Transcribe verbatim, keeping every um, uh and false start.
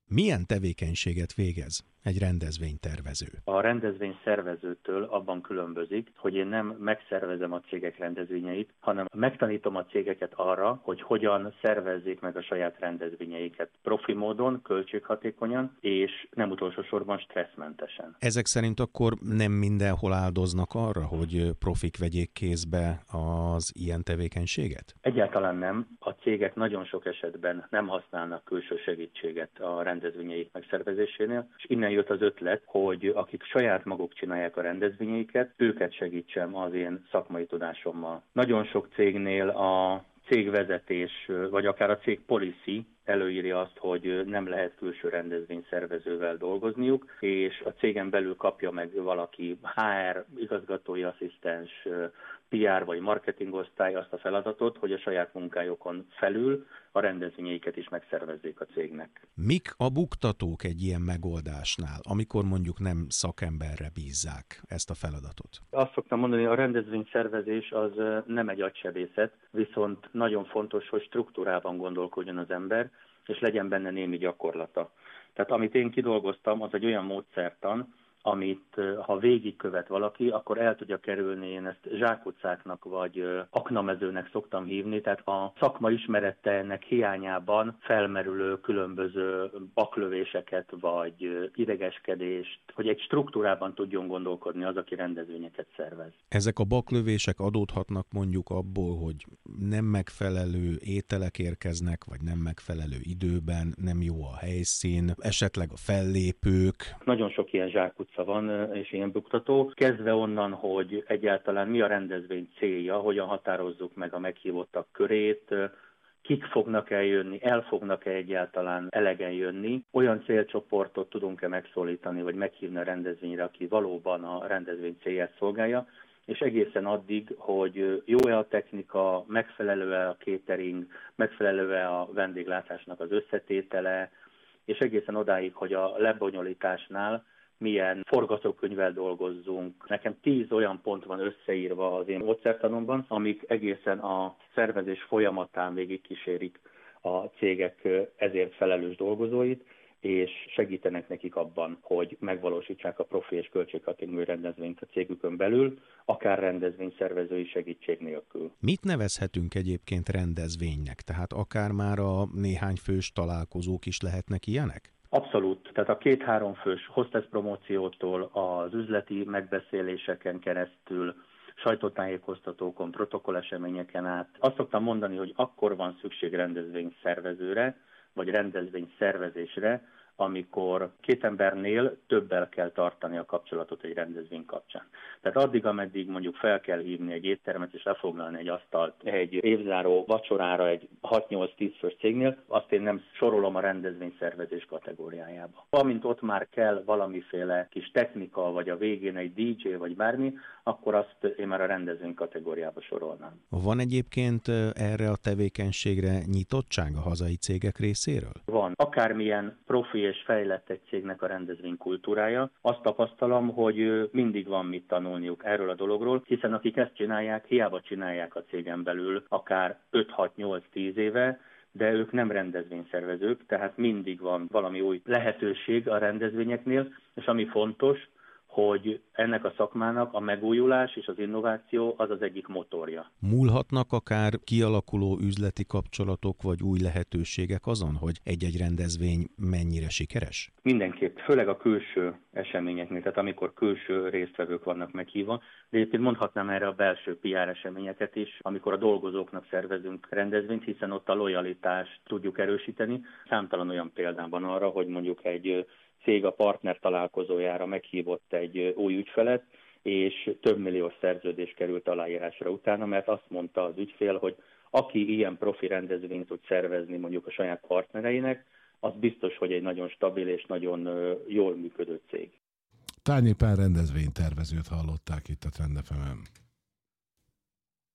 Milyen tevékenységet végez egy rendezvénytervező? A rendezvényszervezőtől abban különbözik, hogy én nem megszervezem a cégek rendezvényeit, hanem megtanítom a cégeket arra, hogy hogyan szervezzék meg a saját rendezvényeiket profi módon, költséghatékonyan, és nem utolsó sorban stresszmentesen. Ezek szerint akkor nem mindenhol áldoznak arra, hogy profik vegyék kézbe az ilyen tevékenységet? Egyáltalán nem. A cégek nagyon sok esetben nem használnak külső segítséget a rendezvényeik megszervezésénél, és innen jött az ötlet, hogy akik saját maguk csinálják a rendezvényeiket, őket segítsem az én szakmai tudásommal. Nagyon sok cégnél a cégvezetés, vagy akár a cég policy előírja azt, hogy nem lehet külső rendezvényszervezővel dolgozniuk, és a cégen belül kapja meg valaki há er, igazgatói asszisztens, pé er vagy marketingosztály azt a feladatot, hogy a saját munkájukon felül a rendezvényeiket is megszervezzék a cégnek. Mik a buktatók egy ilyen megoldásnál, amikor mondjuk nem szakemberre bízzák ezt a feladatot? Azt szoktam mondani, hogy a rendezvényszervezés az nem egy agysebészet, viszont nagyon fontos, hogy struktúrában gondolkodjon az ember, és legyen benne némi gyakorlata. Tehát amit én kidolgoztam, az egy olyan módszertan, amit ha végigkövet valaki, akkor el tudja kerülni, én ezt zsákutcáknak vagy aknamezőnek szoktam hívni, tehát a szakma ismeretének hiányában felmerülő különböző baklövéseket vagy idegeskedést, hogy egy struktúrában tudjon gondolkodni az, aki rendezvényeket szervez. Ezek a baklövések adódhatnak mondjuk abból, hogy nem megfelelő ételek érkeznek, vagy nem megfelelő időben, nem jó a helyszín, esetleg a fellépők. Nagyon sok ilyen zsákutca van, és ilyen buktató. Kezdve onnan, hogy egyáltalán mi a rendezvény célja, hogyan határozzuk meg a meghívottak körét, kik fognak eljönni, el fognak-e egyáltalán elegen jönni, olyan célcsoportot tudunk-e megszólítani, vagy meghívni a rendezvényre, aki valóban a rendezvény célját szolgálja, és egészen addig, hogy jó-e a technika, megfelelő-e a catering, megfelelő-e a vendéglátásnak az összetétele, és egészen odáig, hogy a lebonyolításnál milyen forgatókönyvvel dolgozzunk. Nekem tíz olyan pont van összeírva az én módszertanomban, amik egészen a szervezés folyamatán végig kísérik a cégek ezért felelős dolgozóit, és segítenek nekik abban, hogy megvalósítsák a profi és költséghatékony rendezvényt a cégükön belül, akár rendezvényszervezői segítség nélkül. Mit nevezhetünk egyébként rendezvénynek? Tehát akár már a néhány fős találkozók is lehetnek ilyenek? Abszolút. Tehát a két-három fős hostess promóciótól az üzleti megbeszéléseken keresztül, sajtótájékoztatókon, protokolleseményeken át. Azt szoktam mondani, hogy akkor van szükség rendezvényszervezőre, vagy rendezvényszervezésre, amikor két embernél többel kell tartani a kapcsolatot egy rendezvény kapcsán. Tehát addig, ameddig mondjuk fel kell hívni egy éttermet és lefoglalni egy asztalt egy évzáró vacsorára egy hat-nyolc-tíz fős cégnél, azt én nem sorolom a rendezvényszervezés kategóriájába. Amint ott már kell valamiféle kis technika, vagy a végén egy dé dzsé, vagy bármi, akkor azt én már a rendezvény kategóriába sorolnám. Van egyébként erre a tevékenységre nyitottság a hazai cégek részéről? Van. Akármilyen profi és fejlett egy cégnek a rendezvény kultúrája, azt tapasztalom, hogy mindig van mit tanulniuk erről a dologról, hiszen akik ezt csinálják, hiába csinálják a cégen belül akár öt-hat-nyolc-tíz éve, de ők nem rendezvényszervezők, tehát mindig van valami új lehetőség a rendezvényeknél, és ami fontos, hogy ennek a szakmának a megújulás és az innováció az az egyik motorja. Múlhatnak akár kialakuló üzleti kapcsolatok vagy új lehetőségek azon, hogy egy-egy rendezvény mennyire sikeres? Mindenképp, főleg a külső eseményeknél, tehát amikor külső résztvevők vannak meghívva, de egyébként mondhatnám erre a belső pé er eseményeket is, amikor a dolgozóknak szervezünk rendezvényt, hiszen ott a lojalitást tudjuk erősíteni. Számtalan olyan példán van arra, hogy mondjuk egy cég a partner találkozójára meghívott egy új ügyfelet, és több milliós szerződés került aláírásra utána, mert azt mondta az ügyfél, hogy aki ilyen profi rendezvényt tud szervezni mondjuk a saját partnereinek, az biztos, hogy egy nagyon stabil és nagyon jól működő cég. Tárnyi Pál rendezvénytervezőt hallották itt a Trend ef emen.